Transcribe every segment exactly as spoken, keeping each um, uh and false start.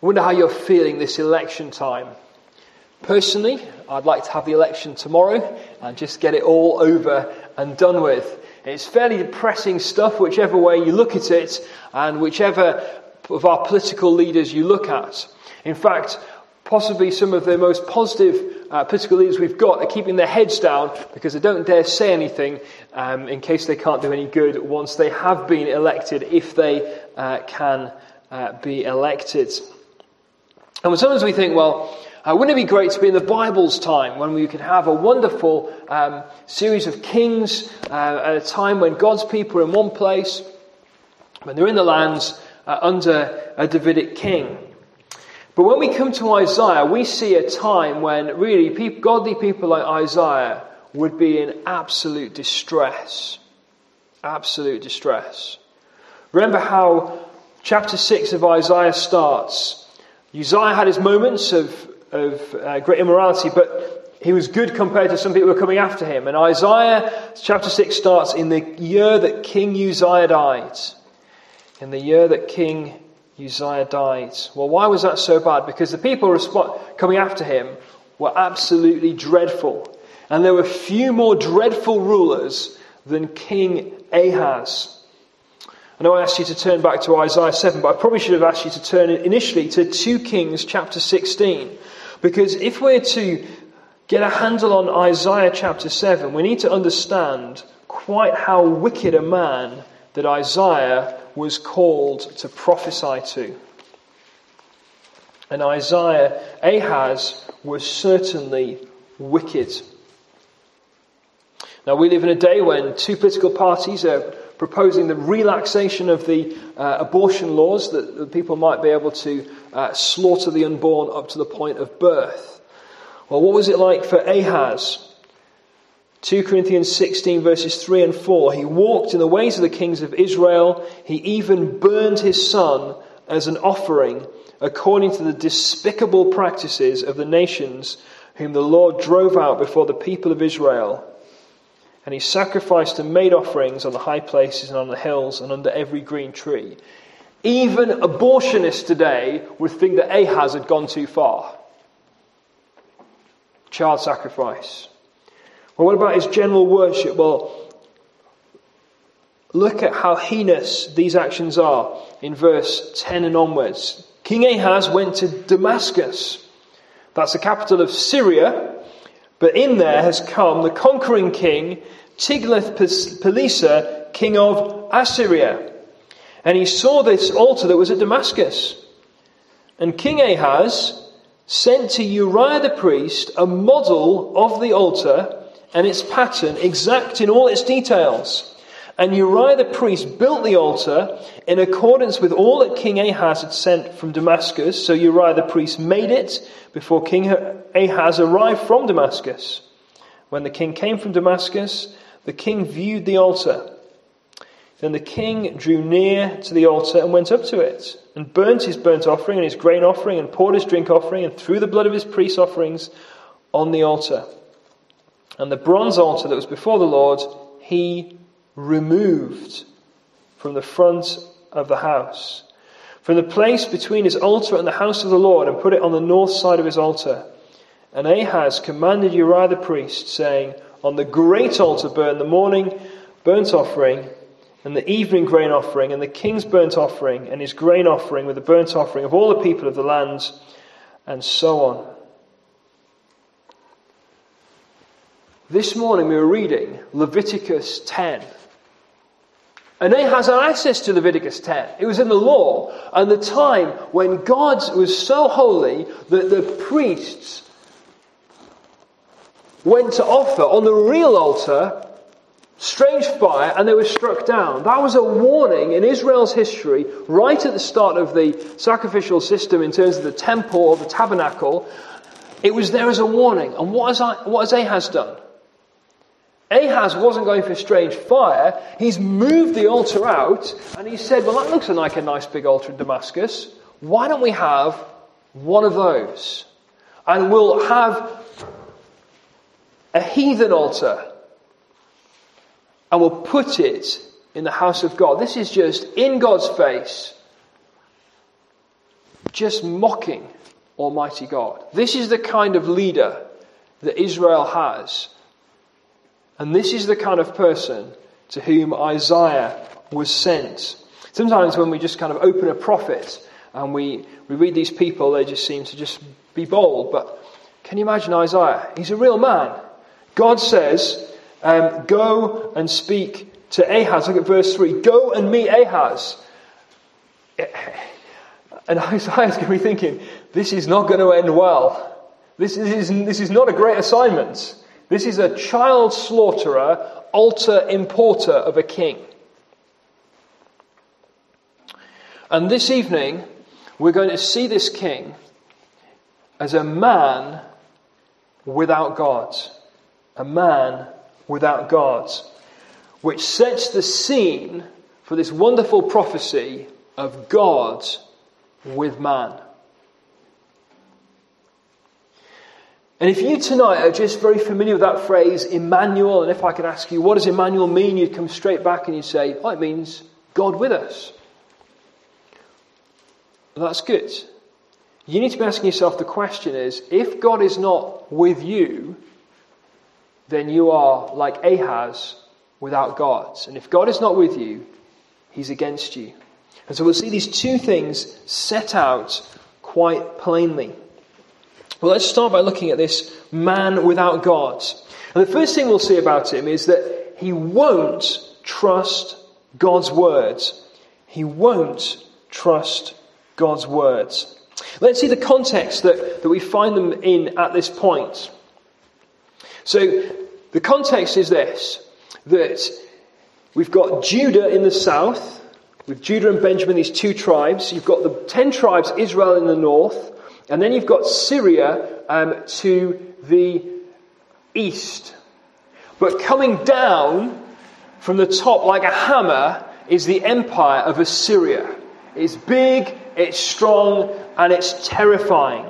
I wonder how you're feeling this election time. Personally, I'd like to have the election tomorrow and just get it all over and done with. It's fairly depressing stuff, whichever way you look at it, and whichever of our political leaders you look at. In fact, possibly some of the most positive uh, political leaders we've got are keeping their heads down because they don't dare say anything um, in case they can't do any good once they have been elected, if they uh, can uh, be elected. And sometimes we think, well, Uh, wouldn't it be great to be in the Bible's time when we could have a wonderful um, series of kings uh, at a time when God's people are in one place, when they're in the lands uh, under a Davidic king. But when we come to Isaiah, we see a time when really people, godly people like Isaiah would be in absolute distress. Absolute distress. Remember how chapter six of Isaiah starts. Uzziah had his moments of of uh, great immorality, but he was good compared to some people who were coming after him. And Isaiah chapter six starts in the year that King Uzziah died. In the year that King Uzziah died. Well, why was that so bad? Because the people resp- coming after him were absolutely dreadful. And there were few more dreadful rulers than King Ahaz. I know I asked you to turn back to Isaiah seven, but I probably should have asked you to turn initially to two Kings chapter sixteen. Because if we're to get a handle on Isaiah chapter seven, we need to understand quite how wicked a man that Isaiah was called to prophesy to. And Isaiah, Ahaz, was certainly wicked. Now we live in a day when two political parties are proposing the relaxation of the uh, abortion laws, that, that people might be able to uh, slaughter the unborn up to the point of birth. Well, what was it like for Ahaz? two Corinthians sixteen verses three and four. He walked in the ways of the kings of Israel. He even burned his son as an offering according to the despicable practices of the nations whom the Lord drove out before the people of Israel. And he sacrificed and made offerings on the high places and on the hills and under every green tree. Even abortionists today would think that Ahaz had gone too far. Child sacrifice. Well, what about his general worship? Well, look at how heinous these actions are in verse ten and onwards. King Ahaz went to Damascus. That's the capital of Syria. But in there has come the conquering king, Tiglath-Pileser, king of Assyria. And he saw this altar that was at Damascus. And King Ahaz sent to Uriah the priest a model of the altar and its pattern, exact in all its details. And Uriah the priest built the altar in accordance with all that King Ahaz had sent from Damascus. So Uriah the priest made it before King Ahaz arrived from Damascus. When the king came from Damascus, the king viewed the altar. Then the king drew near to the altar and went up to it, and burnt his burnt offering and his grain offering, and poured his drink offering, and threw the blood of his peace offerings on the altar. And the bronze altar that was before the Lord, he removed from the front of the house, from the place between his altar and the house of the Lord, and put it on the north side of his altar. And Ahaz commanded Uriah the priest, saying, on the great altar burn the morning burnt offering, and the evening grain offering, and the king's burnt offering, and his grain offering with the burnt offering of all the people of the land, and so on. This morning we were reading Leviticus ten. And Ahaz had access to Leviticus ten. It was in the law, and the time when God was so holy that the priests went to offer on the real altar strange fire, and they were struck down. That was a warning in Israel's history, right at the start of the sacrificial system in terms of the temple or the tabernacle. It was there as a warning. And what has, I, what has Ahaz done? Ahaz wasn't going for strange fire. He's moved the altar out, and he said, well, that looks like a nice big altar in Damascus. Why don't we have one of those? And we'll have a heathen altar, and we'll put it in the house of God. This is just in God's face. just mocking Almighty God. This is the kind of leader that Israel has. And this is the kind of person to whom Isaiah was sent. Sometimes when we just kind of open a prophet and we, we read these people, they just seem to just be bold. But can you imagine Isaiah? He's a real man. God says, um, go and speak to Ahaz. Look at verse three. Go and meet Ahaz. And Isaiah's going to be thinking, this is not going to end well. This is, this is not a great assignment. This is a child slaughterer, altar importer of a king. And this evening, we're going to see this king as a man without God. A man without God. Which sets the scene for this wonderful prophecy of God with man. And if you tonight are just very familiar with that phrase, Emmanuel, and if I could ask you, what does Emmanuel mean? You'd come straight back and you'd say, oh, it means God with us. Well, that's good. You need to be asking yourself, the question is, if God is not with you, then you are like Ahaz without God. And if God is not with you, he's against you. And so we'll see these two things set out quite plainly. Well, let's start by looking at this man without God. And the first thing we'll see about him is that he won't trust God's words. He won't trust God's words. Let's see the context that, that we find them in at this point. So, the context is this, that we've got Judah in the south, with Judah and Benjamin, these two tribes. You've got the ten tribes, Israel in the north, and then you've got Syria um, to the east. But coming down from the top like a hammer is the empire of Assyria. It's big, it's strong, and it's terrifying.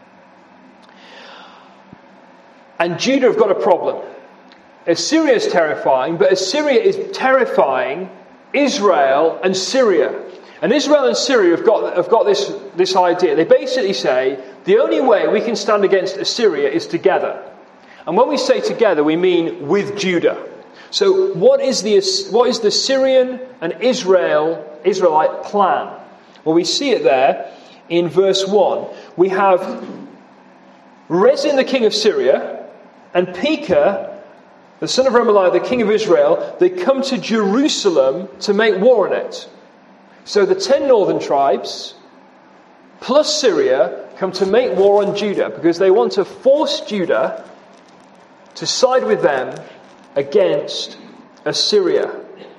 And Judah have got a problem. Assyria is terrifying, but Assyria is terrifying Israel and Syria. And Israel and Syria have got, have got this, this idea. They basically say, the only way we can stand against Assyria is together. And when we say together, we mean with Judah. So what is the, what is the Syrian and Israel, Israelite plan? Well, we see it there in verse one. We have Rezin, the king of Syria, and Pekah, the son of Remaliah, the king of Israel. They come to Jerusalem to make war on it. So the ten northern tribes, plus Syria, come to make war on Judah, because they want to force Judah to side with them against Assyria.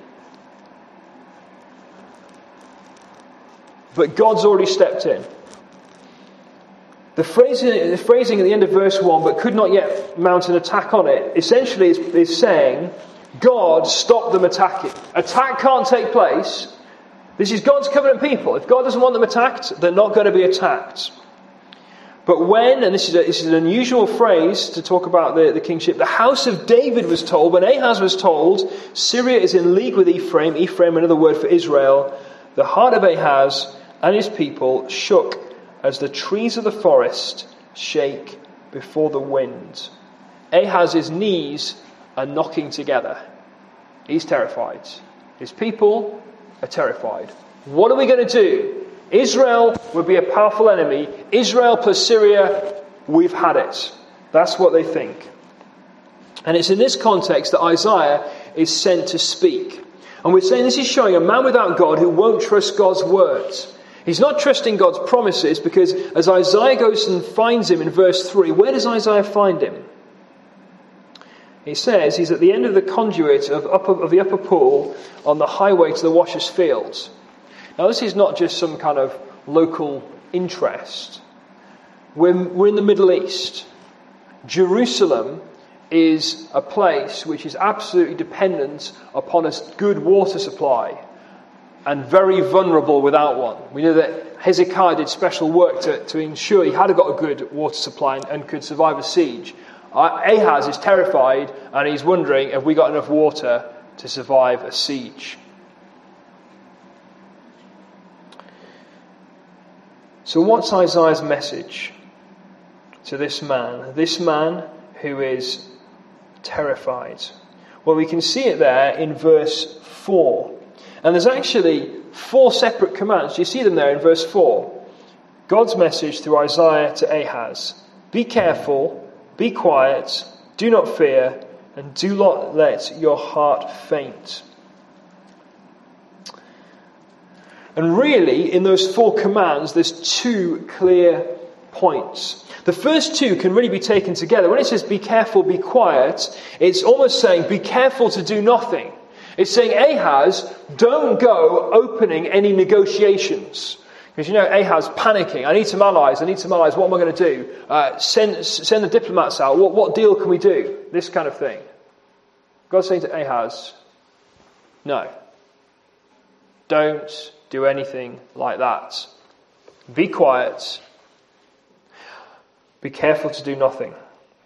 But God's already stepped in. The phrasing, the phrasing at the end of verse one, but could not yet mount an attack on it, essentially is, is saying, God stopped them attacking. Attack can't take place. This is God's covenant people. If God doesn't want them attacked, they're not going to be attacked. But when, and this is, a, this is an unusual phrase to talk about the, the kingship, the house of David was told, when Ahaz was told, Syria is in league with Ephraim, Ephraim, another word for Israel, the heart of Ahaz and his people shook as the trees of the forest shake before the wind. Ahaz's knees are knocking together. He's terrified. His people are terrified. What are we going to do? Israel would be a powerful enemy. Israel plus Syria, we've had it. That's what they think. And it's in this context that Isaiah is sent to speak. And we're saying this is showing a man without God who won't trust God's words. He's not trusting God's promises, because as Isaiah goes and finds him in verse three, where does Isaiah find him? He says he's at the end of the conduit of, upper, of the upper pool on the highway to the washer's fields. Now this is not just some kind of local interest. We're, we're in the Middle East. Jerusalem is a place which is absolutely dependent upon a good water supply, and very vulnerable without one. We know that Hezekiah did special work to, to ensure he had got a good water supply and, and could survive a siege. Ahaz is terrified, and he's wondering, have we got enough water to survive a siege? So what's Isaiah's message to this man? This man who is terrified. Well, we can see it there in verse four. And there's actually four separate commands. Do you see them there in verse four? God's message through Isaiah to Ahaz. Be careful, be quiet, do not fear, and do not let your heart faint. And really, in those four commands, there's two clear points. The first two can really be taken together. When it says be careful, be quiet, it's almost saying be careful to do nothing. It's saying, Ahaz, don't go opening any negotiations. Because you know, Ahaz panicking. I need some allies. I need some allies. What am I going to do? Uh, send send the diplomats out. What, what deal can we do? This kind of thing. God's saying to Ahaz, no. Don't do anything like that. Be quiet. Be careful to do nothing.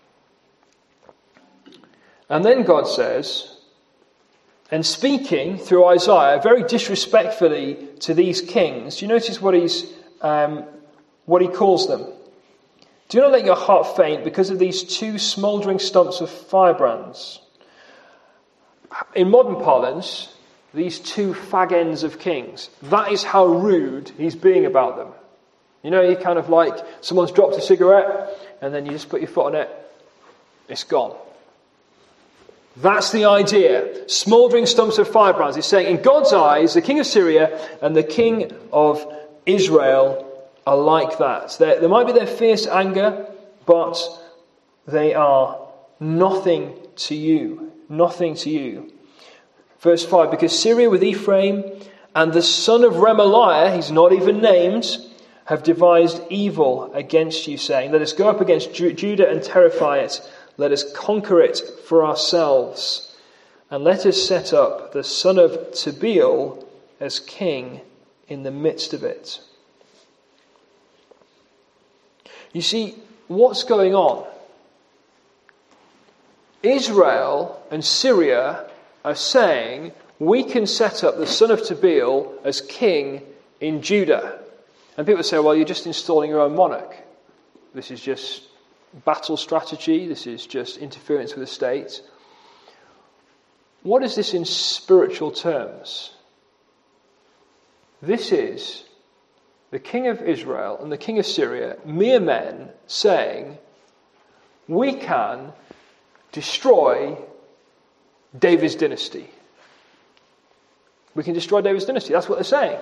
And then God says, and speaking through Isaiah very disrespectfully to these kings, do you notice what he's um, what he calls them? Do not let your heart faint because of these two smouldering stumps of firebrands. In modern parlance, these two fag ends of kings. That is how rude he's being about them. You know, you kind of like someone's dropped a cigarette and then you just put your foot on it. It's gone. That's the idea. Smouldering stumps of firebrands. He's saying, in God's eyes, the king of Syria and the king of Israel are like that. They're, there might be their fierce anger, but they are nothing to you. Nothing to you. Verse five, because Syria with Ephraim and the son of Remaliah, he's not even named, have devised evil against you, saying, let us go up against Ju- Judah and terrify it. Let us conquer it for ourselves. And let us set up the son of Tabeel as king in the midst of it. You see, what's going on? Israel and Syria are saying, we can set up the son of Tabeel as king in Judah. And people say, well, you're just installing your own monarch. This is just battle strategy. This is just interference with the state. What is this in spiritual terms? This is the king of Israel and the king of Syria, mere men, saying, we can destroy David's dynasty. We can destroy David's dynasty. That's what they're saying.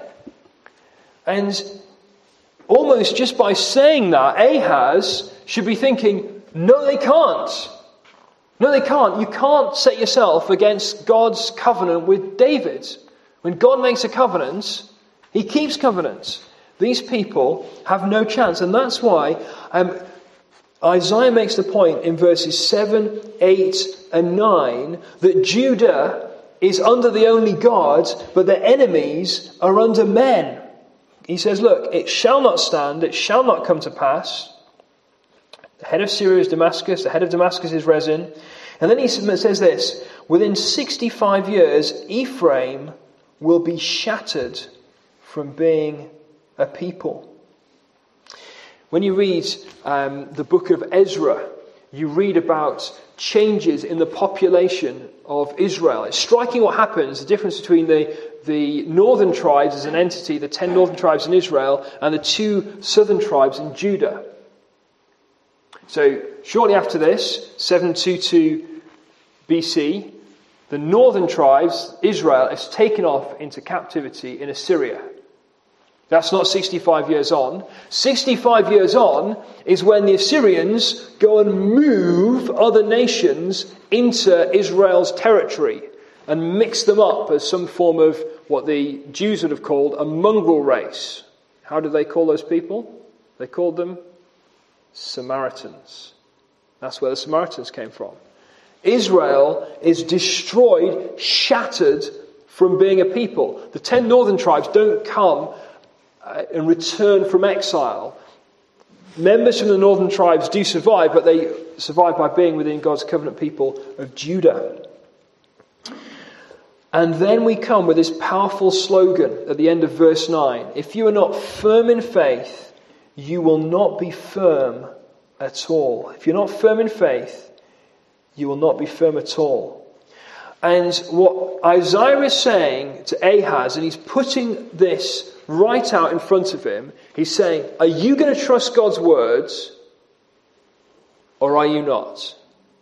And almost just by saying that, Ahaz should be thinking, no, they can't. No, they can't. You can't set yourself against God's covenant with David. When God makes a covenant, he keeps covenants. These people have no chance. And that's why um, Isaiah makes the point in verses seven, eight, and nine that Judah is under the only God, but their enemies are under men. He says, look, it shall not stand, it shall not come to pass. The head of Syria is Damascus, the head of Damascus is Rezin. And then he says this, within sixty-five years, Ephraim will be shattered from being a people. When you read um, the book of Ezra, you read about changes in the population of Israel. It's striking what happens, the difference between the, the northern tribes as an entity, the ten northern tribes in Israel, and the two southern tribes in Judah. So, shortly after this, seven twenty-two B C, the northern tribes, Israel, is taken off into captivity in Assyria. That's not sixty-five years on. sixty-five years on is when the Assyrians go and move other nations into Israel's territory and mix them up as some form of what the Jews would have called a mongrel race. How did they call those people? They called them Samaritans. That's where the Samaritans came from. Israel is destroyed, shattered from being a people. The ten northern tribes don't come and return from exile. Members from the northern tribes do survive, but they survive by being within God's covenant people of Judah. And then we come with this powerful slogan at the end of verse nine. If you are not firm in faith, you will not be firm at all. If you're not firm in faith, you will not be firm at all. And what Isaiah is saying to Ahaz, and he's putting this right out in front of him, he's saying, are you going to trust God's words, or are you not?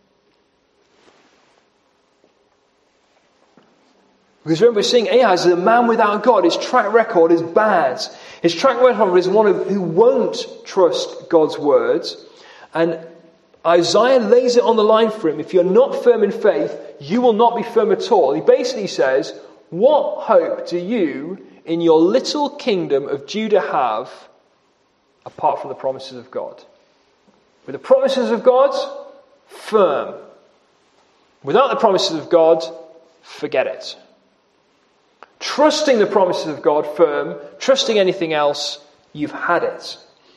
Because remember, we're seeing Ahaz is a man without God. His track record is bad. His track record is one of, who won't trust God's words. And Isaiah lays it on the line for him. If you're not firm in faith, you will not be firm at all. He basically says, what hope do you in your little kingdom of Judah have apart from the promises of God? With the promises of God, firm. Without the promises of God, forget it. Trusting the promises of God, firm. Trusting anything else, you've had it.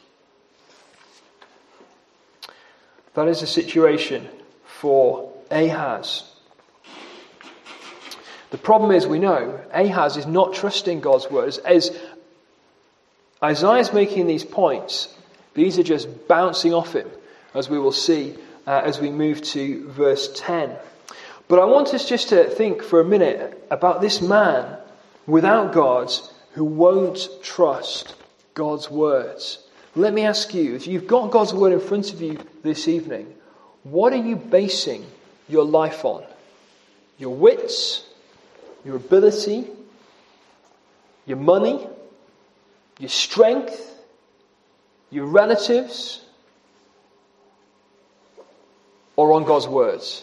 That is the situation for Ahaz. The problem is, we know, Ahaz is not trusting God's words. As Isaiah's making these points, these are just bouncing off him, as we will see uh, as we move to verse ten. But I want us just to think for a minute about this man without God who won't trust God's words. Let me ask you, if you've got God's word in front of you this evening, what are you basing your life on? Your wits? Your ability? Your money? Your strength? Your relatives? Or on God's words?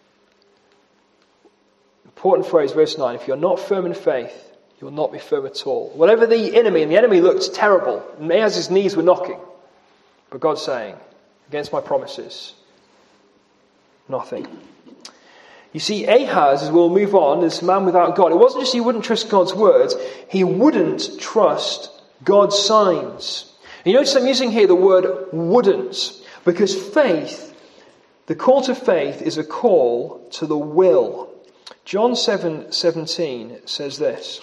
Important phrase, verse nine. If you're not firm in faith, you will not be firm at all. Whatever the enemy, and the enemy looked terrible, and Ahaz's knees were knocking. But God's saying, against my promises, nothing. You see, Ahaz, as we'll move on, this man without God, it wasn't just he wouldn't trust God's words, he wouldn't trust God's signs. And you notice I'm using here the word wouldn't, because faith, the call to faith is a call to the will. John seven seventeen says this.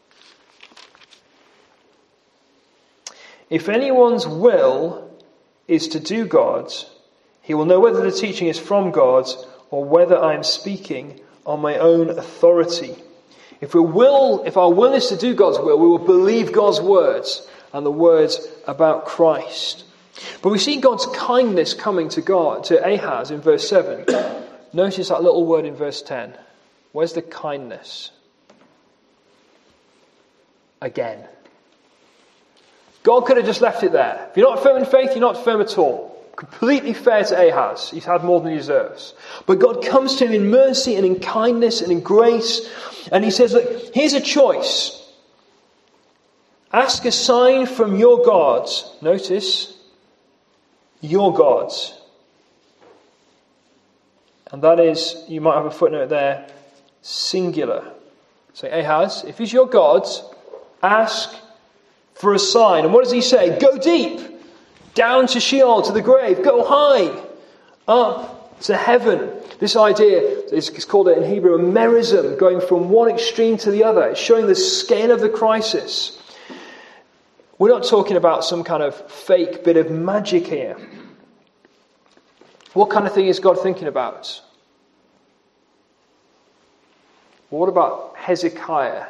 If anyone's will is to do God's, he will know whether the teaching is from God or whether I am speaking on my own authority. If we will, if our will is to do God's will, we will believe God's words and the words about Christ. But we see God's kindness coming to God, to Ahaz in verse seven. Notice that little word in verse ten. Where's the kindness? Again. God could have just left it there. If you're not firm in faith, you're not firm at all. Completely fair to Ahaz. He's had more than he deserves. But God comes to him in mercy and in kindness and in grace. And he says, look, here's a choice. Ask a sign from your gods. Notice, your gods. And that is, you might have a footnote there, singular. So Ahaz, if he's your gods, ask for a sign. And what does he say? Go deep, down to Sheol, to the grave. Go high, up to heaven. This idea is called in Hebrew a merism, going from one extreme to the other. It's showing the scale of the crisis. We're not talking about some kind of fake bit of magic here. What kind of thing is God thinking about? What about Hezekiah?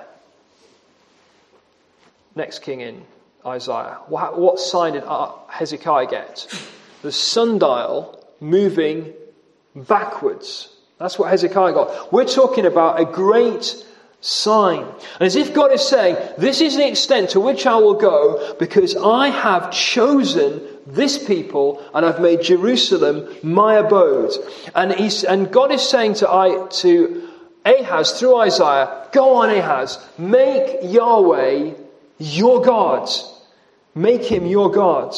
Next king in Isaiah. What, what sign did Hezekiah get? The sundial moving backwards. That's what Hezekiah got. We're talking about a great sign. And as if God is saying, this is the extent to which I will go because I have chosen this people and I've made Jerusalem my abode. And he's, and God is saying to, I, to Ahaz through Isaiah, go on Ahaz, make Yahweh your God. Make him your God.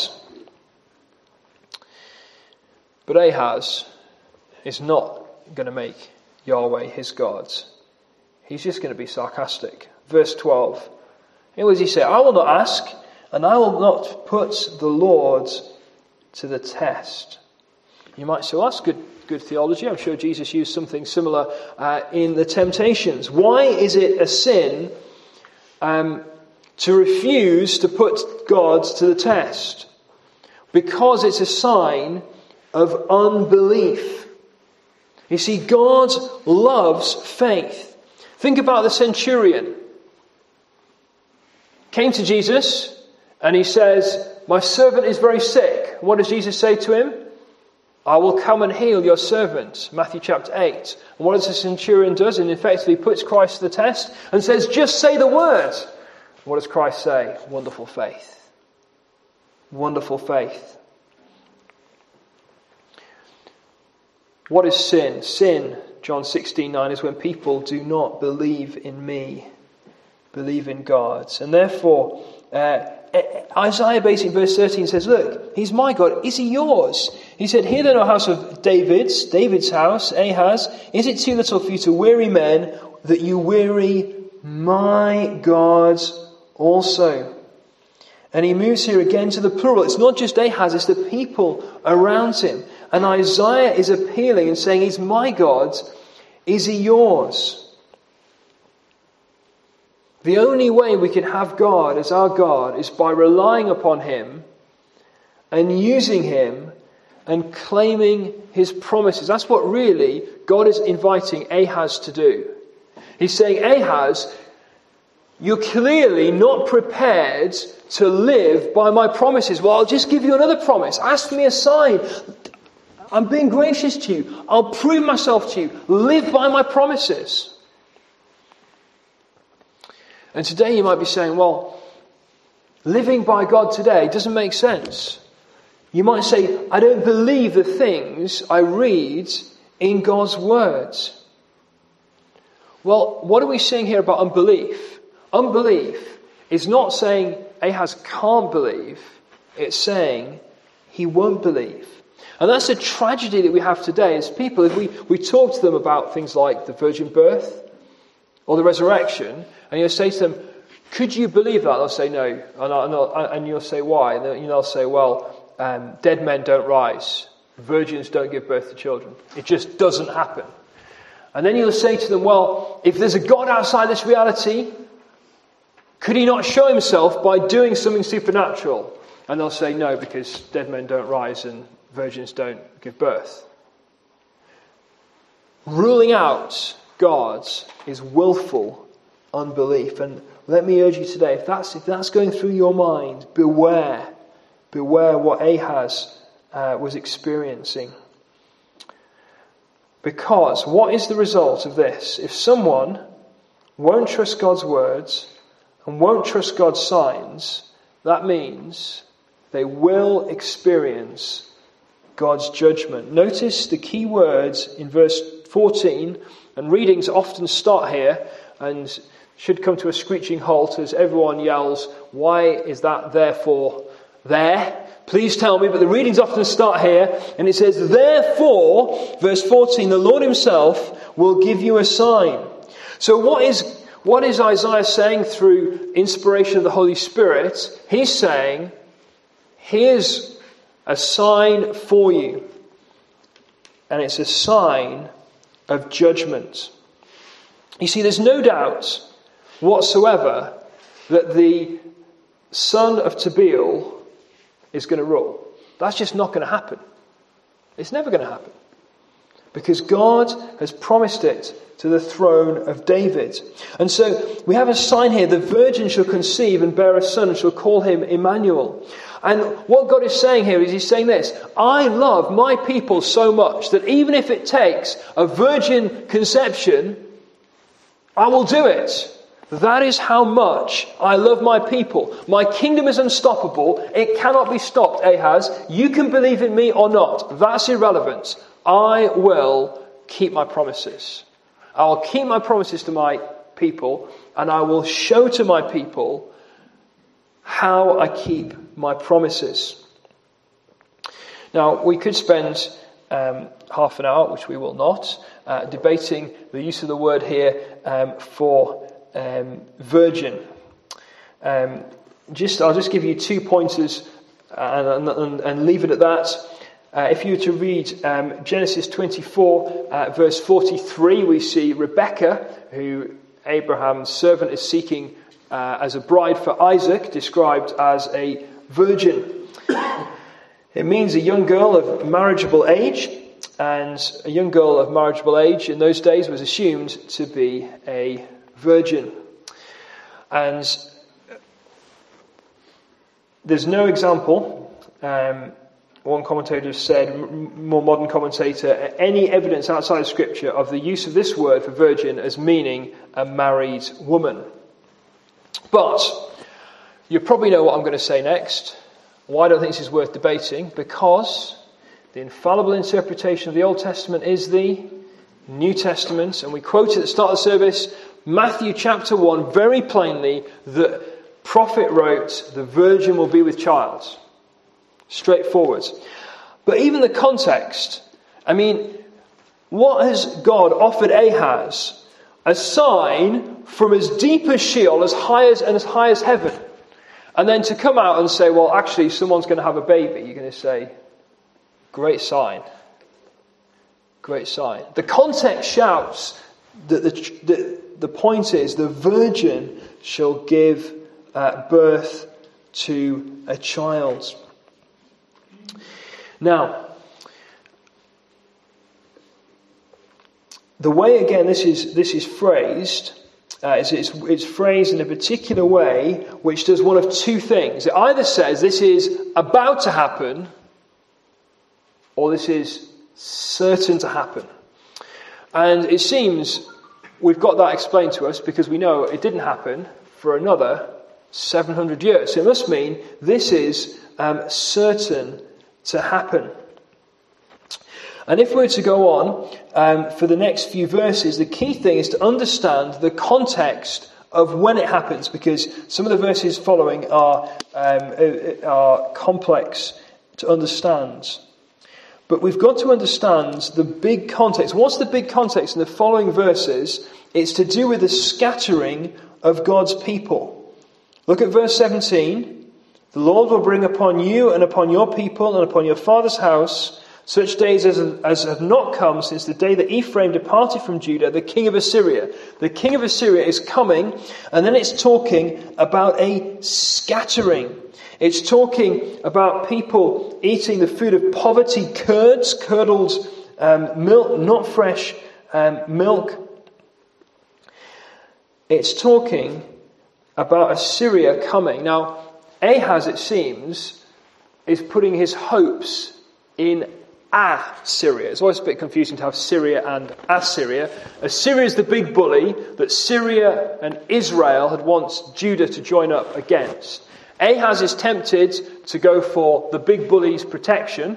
But Ahaz is not going to make Yahweh his God. He's just going to be sarcastic. Verse twelve. Here was he say, I will not ask, and I will not put the Lord to the test. You might say, well, that's good, good theology. I'm sure Jesus used something similar uh, in the temptations. Why is it a sin um, to refuse to put God to the test? because it's a sign of unbelief. You see, God loves faith. Think about the centurion. Came to Jesus and he says, my servant is very sick. What does Jesus say to him? I will come and heal your servant. Matthew chapter eight. And what does the centurion do? And effectively puts Christ to the test and says, just say the word. What does Christ say? Wonderful faith. Wonderful faith. What is sin? Sin, John sixteen nine, is when people do not believe in me, believe in God. And therefore, uh, Isaiah basically in verse thirteen says, look, he's my God. Is he yours? He said, hear then, O house of David's, David's house, Ahaz, is it too little for you to weary men that you weary my God also? And he moves here again to the plural. It's not just Ahaz, it's the people around him. And Isaiah is appealing and saying, he's my God. Is he yours? The only way we can have God as our God is by relying upon him and using him and claiming his promises. That's what really God is inviting Ahaz to do. He's saying, Ahaz, you're clearly not prepared to live by my promises. Well, I'll just give you another promise. Ask me a sign. I'm being gracious to you. I'll prove myself to you. Live by my promises. And today you might be saying, well, living by God today doesn't make sense. You might say, I don't believe the things I read in God's words. Well, what are we saying here about unbelief? Unbelief is not saying Ahaz can't believe. It's saying he won't believe. And that's a tragedy that we have today as people. If we, we talk to them about things like the virgin birth or the resurrection, and you'll say to them, could you believe that? They'll say no. And, I'll, and you'll say why? And they'll say, well, um, dead men don't rise. Virgins don't give birth to children. It just doesn't happen. And then you'll say to them, well, if there's a God outside this reality, could he not show himself by doing something supernatural? And they'll say no, because dead men don't rise and virgins don't give birth. Ruling out God is willful unbelief. And let me urge you today, if that's if that's going through your mind, beware. Beware what Ahaz uh, was experiencing. Because what is the result of this? If someone won't trust God's words and won't trust God's signs, that means they will experience God's judgment. Notice the key words in verse fourteen, and readings often start here and should come to a screeching halt as everyone yells, why is that therefore there? Please tell me, but the readings often start here, and it says, therefore, verse fourteen, the Lord himself will give you a sign. So what is what is Isaiah saying through inspiration of the Holy Spirit? He's saying, here's a sign for you. And it's a sign of judgment. You see, there's no doubt whatsoever that the son of Tabeel is going to rule. That's just not going to happen. It's never going to happen. Because God has promised it to the throne of David. And so we have a sign here. The virgin shall conceive and bear a son and shall call him Emmanuel. And what God is saying here is he's saying this. I love my people so much that even if it takes a virgin conception, I will do it. That is how much I love my people. My kingdom is unstoppable. It cannot be stopped, Ahaz. You can believe in me or not. That's irrelevant. I will keep my promises. I will keep my promises to my people, and I will show to my people how I keep my promises. Now, we could spend um, half an hour, which we will not, uh, debating the use of the word here um, for um, virgin. Um, just, I'll just give you two pointers and, and, and leave it at that. Uh, if you were to read um, Genesis twenty-four, uh, verse forty-three, we see Rebekah, who Abraham's servant is seeking uh, as a bride for Isaac, described as a virgin. It means a young girl of marriageable age, and a young girl of marriageable age in those days was assumed to be a virgin. And there's no example, um, one commentator said, more modern commentator, any evidence outside of Scripture of the use of this word for virgin as meaning a married woman. But you probably know what I'm going to say next. Why I don't think this is worth debating? Because the infallible interpretation of the Old Testament is the New Testament. And we quoted at the start of the service, Matthew chapter one, very plainly, the prophet wrote, the virgin will be with child. Straightforward. But even the context, I mean, what has God offered Ahaz? A sign from as deep as Sheol, as high as and as high as heaven. And then to come out and say, well, actually, someone's going to have a baby. You're going to say, great sign. Great sign. The context shouts that the, the, the point is, the virgin shall give uh, birth to a child. Now, the way, again, this is, this is phrased... Uh, it's, it's, it's phrased in a particular way which does one of two things. It either says this is about to happen, or this is certain to happen. And it seems we've got that explained to us because we know it didn't happen for another seven hundred years. So it must mean this is um, certain to happen. And if we were to go on um, for the next few verses, the key thing is to understand the context of when it happens, because some of the verses following are um, are complex to understand. But we've got to understand the big context. What's the big context in the following verses? It's to do with the scattering of God's people. Look at verse seventeen. The Lord will bring upon you and upon your people and upon your father's house such days as, as have not come since the day that Ephraim departed from Judah, the king of Assyria. The king of Assyria is coming, and then it's talking about a scattering. It's talking about people eating the food of poverty, curds, curdled um, milk, not fresh um, milk. It's talking about Assyria coming. Now, Ahaz, it seems, is putting his hopes in Assyria. It's always a bit confusing to have Syria and Assyria. Assyria is the big bully that Syria and Israel had wants Judah to join up against. Ahaz is tempted to go for the big bully's protection,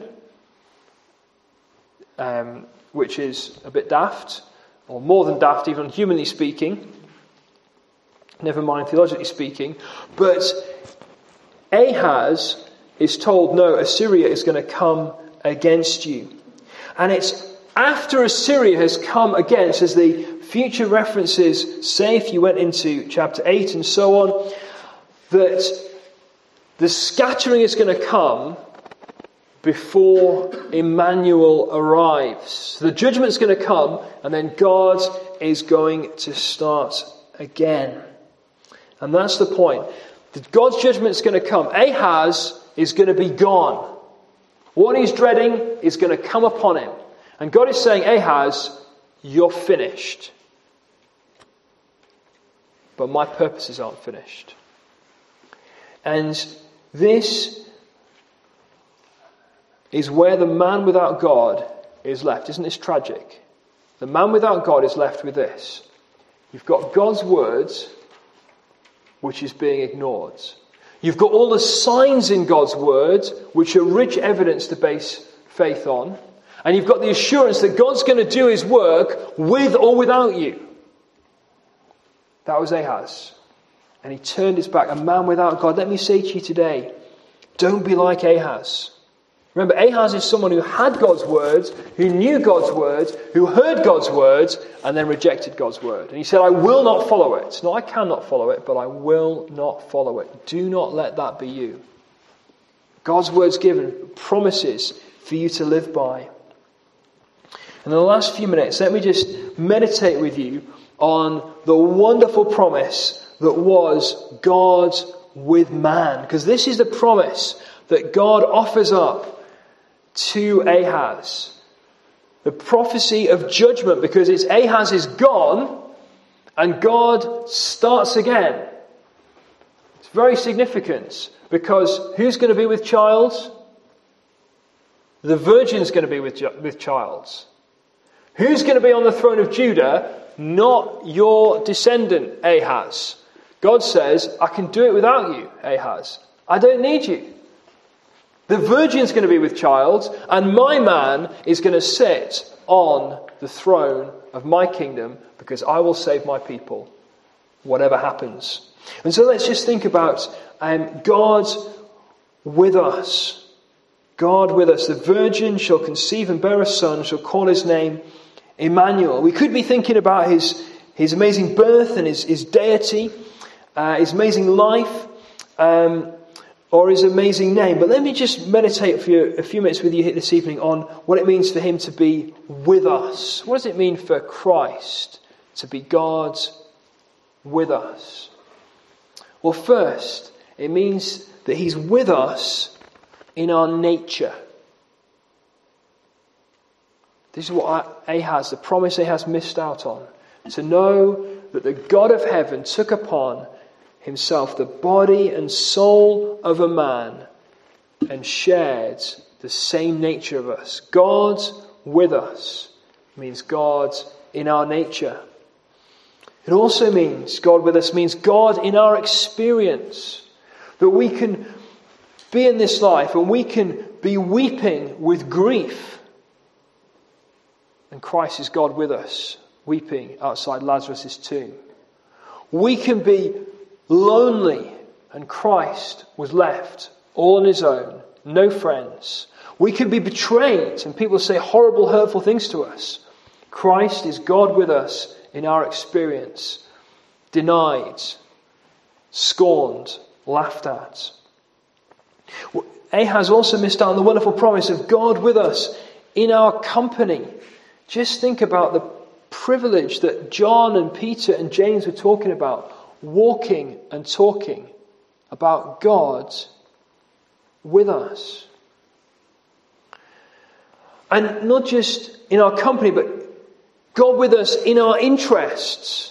um, which is a bit daft, or more than daft, even humanly speaking. Never mind theologically speaking. But Ahaz is told, no, Assyria is going to come against you. And it's after Assyria has come against, as the future references say, if you went into chapter eight and so on, that the scattering is going to come before Emmanuel arrives. So the judgment's going to come, and then God is going to start again. And that's the point. God's judgment's going to come. Ahaz is going to be gone. What he's dreading is going to come upon him. And God is saying, Ahaz, you're finished. But my purposes aren't finished. And this is where the man without God is left. Isn't this tragic? The man without God is left with this. You've got God's words, which is being ignored. You've got all the signs in God's word, which are rich evidence to base faith on. And you've got the assurance that God's going to do his work with or without you. That was Ahaz. And he turned his back, a man without God. Let me say to you today, don't be like Ahaz. Remember, Ahaz is someone who had God's words, who knew God's words, who heard God's words, and then rejected God's word. And he said, I will not follow it. No, I cannot follow it, but I will not follow it. Do not let that be you. God's word's given, promises for you to live by. In the last few minutes, let me just meditate with you on the wonderful promise that was God with man. Because this is the promise that God offers up to Ahaz. The prophecy of judgment, because it's Ahaz is gone and God starts again. It's very significant, because who's going to be with child? The virgin's going to be with, with child. Who's going to be on the throne of Judah? Not your descendant, Ahaz. God says, I can do it without you, Ahaz. I don't need you. The virgin's going to be with child, and my man is going to sit on the throne of my kingdom, because I will save my people, whatever happens. And so let's just think about um, God with us. God with us. The virgin shall conceive and bear a son, shall call his name Emmanuel. We could be thinking about his, his amazing birth and his, his deity, uh, his amazing life, um, or his amazing name. But let me just meditate for you, a few minutes with you this evening on what it means for him to be with us. What does it mean for Christ to be God with us? Well, first, it means that he's with us in our nature. This is what Ahaz, the promise Ahaz missed out on. To know that the God of heaven took upon himself the body and soul of a man and shared the same nature of us. God with us means God in our nature. It also means, God with us means God in our experience. That we can be in this life and we can be weeping with grief. And Christ is God with us, weeping outside Lazarus' tomb. We can be lonely and Christ was left all on his own, no friends. We can be betrayed and people say horrible, hurtful things to us. Christ is God with us in our experience, denied, scorned, laughed at. Ahaz also missed out on the wonderful promise of God with us in our company. Just think about the privilege that John and Peter and James were talking about, walking and talking about God with us. And not just in our company, but God with us in our interests.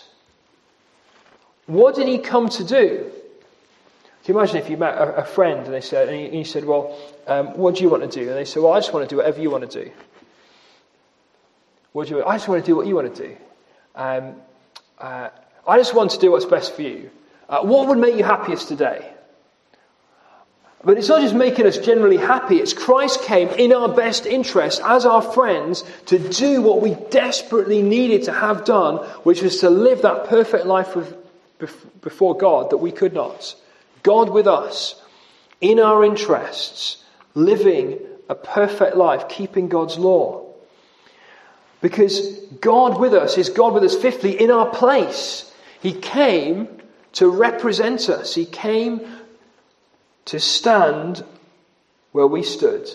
What did he come to do? Can you imagine if you met a, a friend and they said, and you said, well, um, what do you want to do? And they said, well, I just want to do whatever you want to do. What do you? I just want to do what you want to do. Um, uh, I just want to do what's best for you. Uh, what would make you happiest today? But it's not just making us generally happy. It's Christ came in our best interest as our friends to do what we desperately needed to have done, which was to live that perfect life with, before God that we could not. God with us, in our interests, living a perfect life, keeping God's law. Because God with us is God with us, fifthly, in our place. He came to represent us. He came to stand where we stood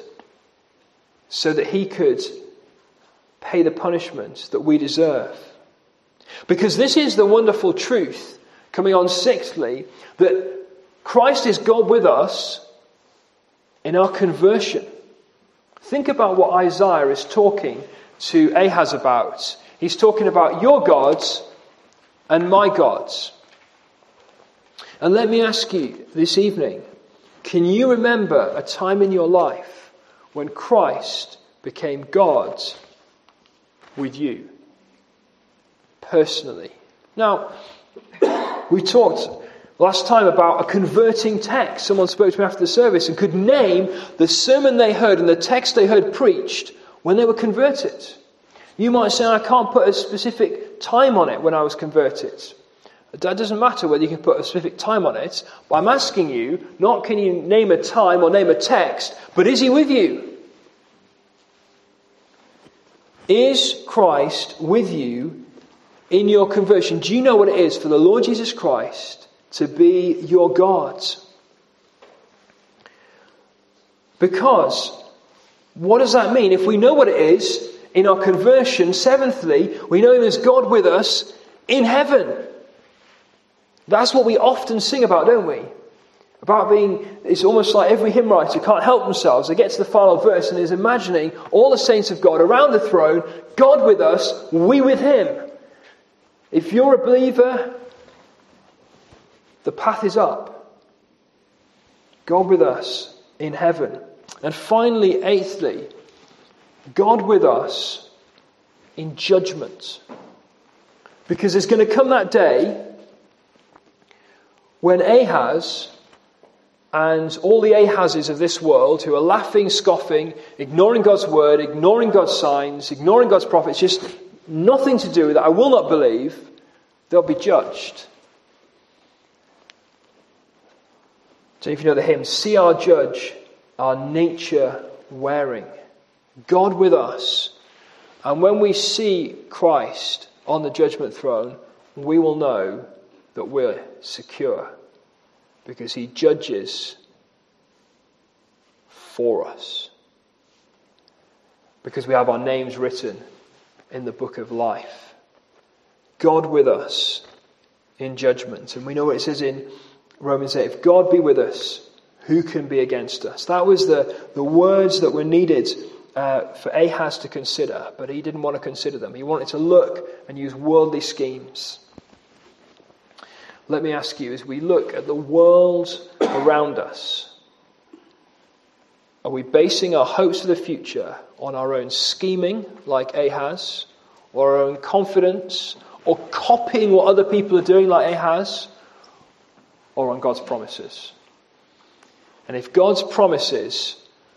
so that he could pay the punishment that we deserve. Because this is the wonderful truth, coming on sixthly, that Christ is God with us in our conversion. Think about what Isaiah is talking to Ahaz about. He's talking about your gods and my gods. And let me ask you this evening, can you remember a time in your life when Christ became God with you personally? Now, we talked last time about a converting text. Someone spoke to me after the service and could name the sermon they heard and the text they heard preached when they were converted. You might say, I can't put a specific time on it when I was converted. That doesn't matter whether you can put a specific time on it. But I'm asking you, not can you name a time or name a text, but is he with you? Is Christ with you in your conversion? Do you know what it is for the Lord Jesus Christ to be your God? Because what does that mean? If we know what it is in our conversion, seventhly, we know him as God with us in heaven. That's what we often sing about, don't we? About being, it's almost like every hymn writer can't help themselves. They get to the final verse and is imagining all the saints of God around the throne, God with us, we with him. If you're a believer, the path is up. God with us in heaven. And finally, eighthly, God with us in judgment. Because there's going to come that day when Ahaz and all the Ahazes of this world who are laughing, scoffing, ignoring God's word, ignoring God's signs, ignoring God's prophets, just nothing to do with it, I will not believe, they'll be judged. So if you know the hymn, see our judge, our nature wearing. God with us. And when we see Christ on the judgment throne, we will know that we're secure. Because he judges for us. Because we have our names written in the book of life. God with us in judgment. And we know what it says in Romans eight. If God be with us, who can be against us? That was the, the words that were needed uh, for Ahaz to consider. But he didn't want to consider them. He wanted to look and use worldly schemes. Let me ask you, as we look at the world around us, are we basing our hopes for the future on our own scheming, like Ahaz, or our own confidence, or copying what other people are doing, like Ahaz, or on God's promises? And if God's promises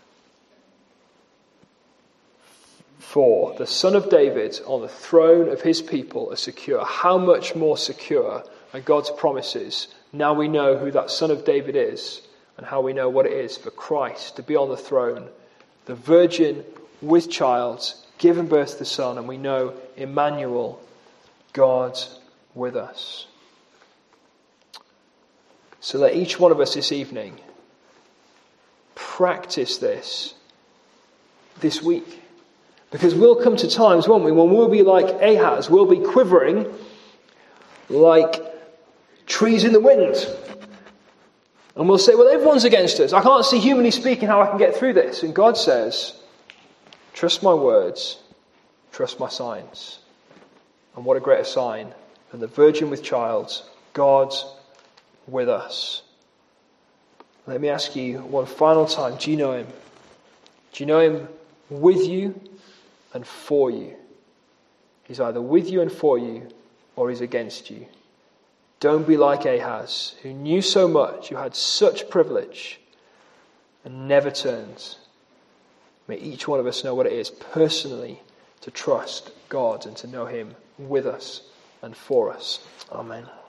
for the Son of David on the throne of his people are secure, how much more secure and God's promises, now we know who that Son of David is and how we know what it is for Christ to be on the throne, the virgin with child, given birth to the Son, and we know Emmanuel, God with us. So let each one of us this evening practice this this week. Because we'll come to times, won't we, when we'll be like Ahaz, we'll be quivering like trees in the wind. And we'll say, well, everyone's against us. I can't see, humanly speaking, how I can get through this. And God says, trust my words, trust my signs. And what a greater sign than the virgin with child, God with us. Let me ask you one final time, do you know him? Do you know him with you and for you? He's either with you and for you, or he's against you. Don't be like Ahaz, who knew so much, who had such privilege, and never turned. May each one of us know what it is personally to trust God and to know him with us and for us. Amen.